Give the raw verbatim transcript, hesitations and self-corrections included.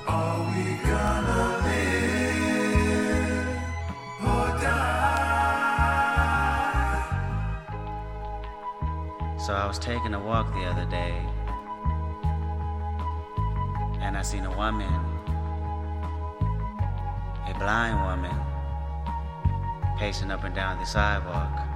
Are we gonna live or die? So I was taking a walk the other day, and I seen a woman, a blind woman, pacing up and down the sidewalk.